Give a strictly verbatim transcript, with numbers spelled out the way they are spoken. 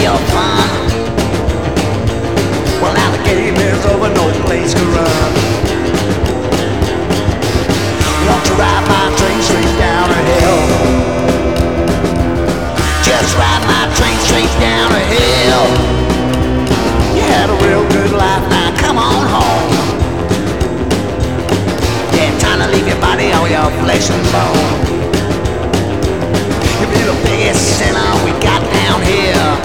your fun. Well, now the game is over, no place to run. Won't you ride my train straight down to hell? Just ride my train straight down to hell. You had a real good life, now come on home. Yeah, time to leave your body, all your flesh and bone. You be the biggest sinner